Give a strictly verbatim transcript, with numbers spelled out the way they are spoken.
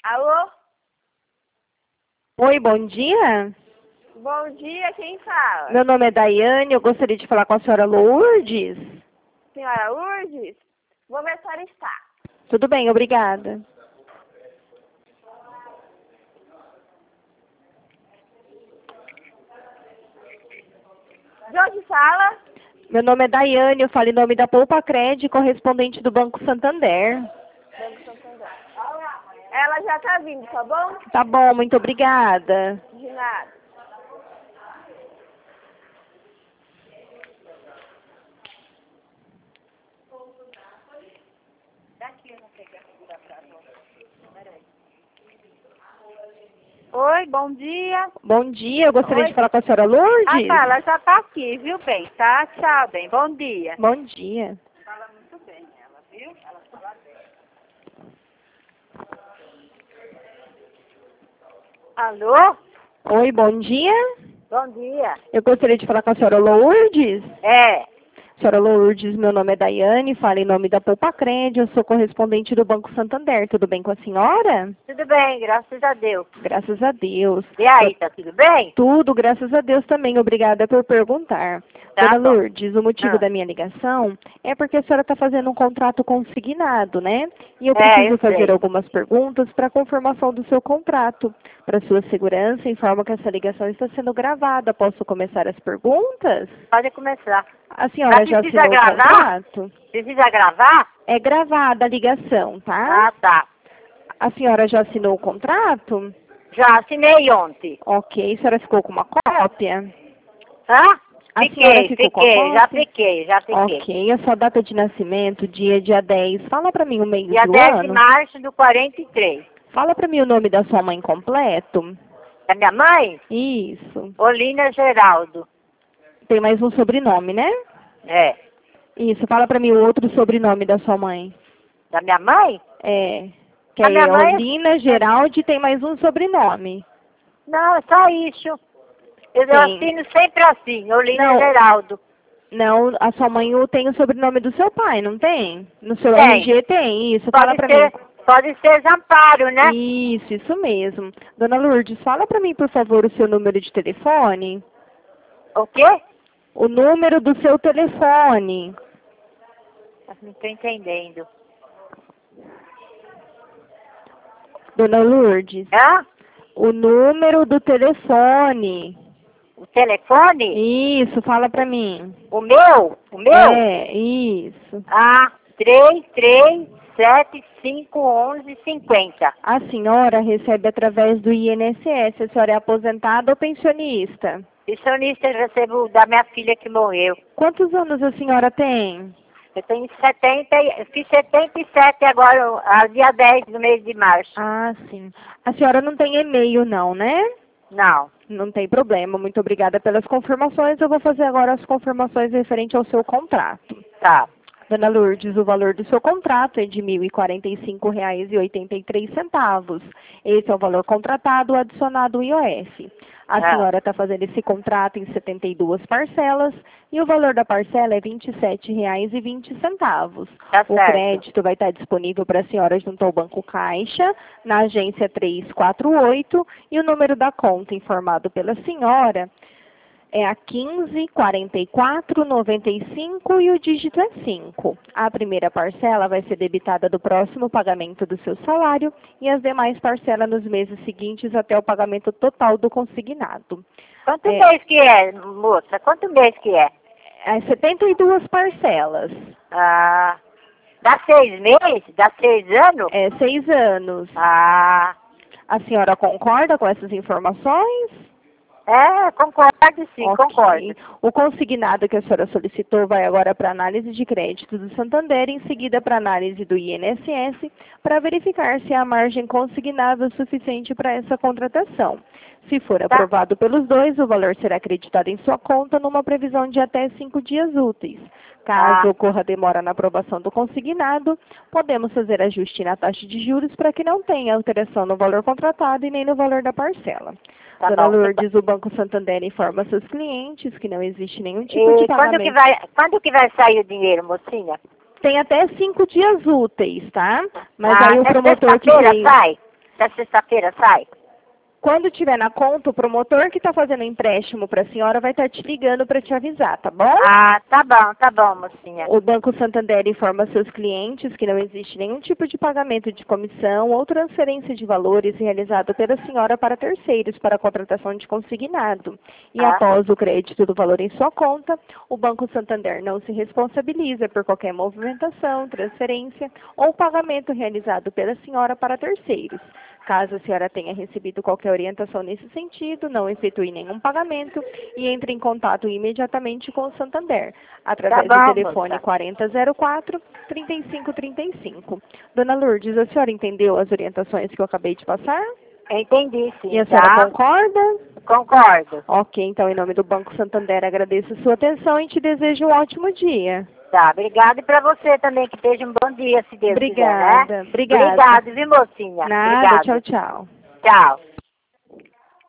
Alô? Oi, bom dia. Bom dia, quem fala? Meu nome é Daiane, eu gostaria de falar com a senhora Lourdes. Senhora Lourdes? Vou ver se a senhora está. Tudo bem, obrigada. De onde fala? Meu nome é Daiane, eu falo em nome da Poupa Cred, correspondente do Banco Santander. Banco Santander. Ela já tá vindo, tá bom? Tá bom, muito obrigada. De nada. Oi, bom dia. Bom dia, eu gostaria Oi. de falar com a senhora Ah, Lourdes. tá, ela já tá aqui, viu, bem? Tá, tchau, bem. Bom dia. Bom dia. Fala muito bem ela, viu? Ela fala bem. Alô? Oi, bom dia. Bom dia. Eu gostaria de falar com a senhora Lourdes. É, Senhora Lourdes, meu nome é Daiane, falo em nome da Poupa Cred, eu sou correspondente do Banco Santander. Tudo bem com a senhora? tudo bem, graças a Deus. Graças a Deus. E aí, tá tudo bem? Tudo, graças a Deus também. Obrigada por perguntar. Tá Dona bom. Lourdes, o motivo Ah. da minha ligação é porque a senhora está fazendo um contrato consignado, né? E eu É, preciso eu fazer sei. algumas perguntas para confirmação do seu contrato. Para sua segurança, informo que essa ligação está sendo gravada. Posso começar as perguntas? Pode começar. A senhora Mas já precisa assinou o gravar? contrato? Precisa gravar? É gravada a ligação, tá? Ah, tá. A senhora já assinou o contrato? Já assinei ontem. Ok, a senhora ficou com uma cópia? Hã? A senhora Fiquei, ficou com a fiquei, já cópia? fiquei, já fiquei. Ok, a sua data de nascimento, dia, dia dez. Fala pra mim o mês Dia do dez de ano. março do quarenta e três. Fala pra mim o nome da sua mãe completo. Da minha mãe? Isso. Olina Geraldo. Tem mais um sobrenome, né? É. Isso. Fala pra mim o outro sobrenome da sua mãe. Da minha mãe? É. Que A minha é mãe- Olina Geraldi, tem mais um sobrenome. Não, é só isso. Eu, eu Tem. assino sempre assim, Olina Não. Geraldo. Não, a sua mãe tem o sobrenome do seu pai, não tem? No seu Tem. R G tem, isso. Fala Pode pra ser, mim. pode ser Zamparo, né? Isso, isso mesmo. Dona Lourdes, fala pra mim, por favor, o seu número de telefone. O quê? O número do seu telefone. Não estou entendendo. Dona Lourdes, Hã? o número do telefone. O telefone? Isso, fala pra mim. O meu? O meu? É, isso. Ah, três três sete cinco onze cinquenta. A senhora recebe através do I N S S. A senhora é aposentada ou pensionista? Pensionista eu recebo da minha filha que morreu. Quantos anos a senhora tem? Eu tenho setenta, e- fiz setenta e sete agora, ah, dia dez do mês de março. Ah, sim. A senhora não tem e-mail não, né? Não. Não tem problema. Muito obrigada pelas confirmações. Eu vou fazer agora as confirmações referente ao seu contrato. Tá. Dona Lourdes, o valor do seu contrato é de mil e quarenta e cinco reais e oitenta e três centavos. Esse é o valor contratado adicionado o I O F. A Ah. senhora está fazendo esse contrato em setenta e duas parcelas e o valor da parcela é vinte e sete reais e vinte centavos. Tá O certo. crédito vai estar disponível para a senhora junto ao Banco Caixa, na agência trezentos e quarenta e oito, e o número da conta informado pela senhora é a quinze, quarenta e quatro, noventa e cinco e o dígito é cinco. A primeira parcela vai ser debitada do próximo pagamento do seu salário e as demais parcelas nos meses seguintes até o pagamento total do consignado. Quanto É. mês que é, moça? Quanto mês que é? É setenta e duas parcelas. Ah, dá seis meses? Dá seis anos? É seis anos. Ah, A senhora concorda com essas informações? é, concordo sim, Ok. concordo. O consignado que a senhora solicitou vai agora para análise de crédito do Santander, em seguida para análise do I N S S, para verificar se a margem consignada é suficiente para essa contratação. Se for aprovado pelos dois, o valor será acreditado em sua conta numa previsão de até cinco dias úteis. Caso Ah. ocorra demora na aprovação do consignado, podemos fazer ajuste na taxa de juros para que não tenha alteração no valor contratado e nem no valor da parcela. Tá Dona bom. Lourdes, o Banco Santander informa seus clientes que não existe nenhum tipo de E quando pagamento. que, vai, quando que vai sair o dinheiro, mocinha? Tem até cinco dias úteis, tá? Mas ah, aí o até promotor que sexta-feira fez... sai? Até sexta-feira sai? Quando tiver na conta, o promotor que está fazendo o empréstimo para a senhora vai estar te ligando para te avisar, tá bom? Ah, tá bom, tá bom, mocinha. O Banco Santander informa seus clientes que não existe nenhum tipo de pagamento de comissão ou transferência de valores realizado pela senhora para terceiros para a contratação de consignado. E Ah. após o crédito do valor em sua conta, o Banco Santander não se responsabiliza por qualquer movimentação, transferência ou pagamento realizado pela senhora para terceiros. Caso a senhora tenha recebido qualquer orientação nesse sentido, não efetue nenhum pagamento e entre em contato imediatamente com o Santander, através Tá bom, do telefone moça. quarenta zero quatro, trinta e cinco trinta e cinco. Dona Lourdes, a senhora entendeu as orientações que eu acabei de passar? Entendi, sim. E a senhora Tá? concorda? Concordo. Ok, então, em nome do Banco Santander, agradeço a sua atenção e te desejo um ótimo dia. Tá, obrigada. E pra você também, que esteja um bom dia, se Deus Obrigada, quiser, né? obrigada. Obrigada, viu, mocinha? Nada, Obrigada. tchau, tchau. Tchau.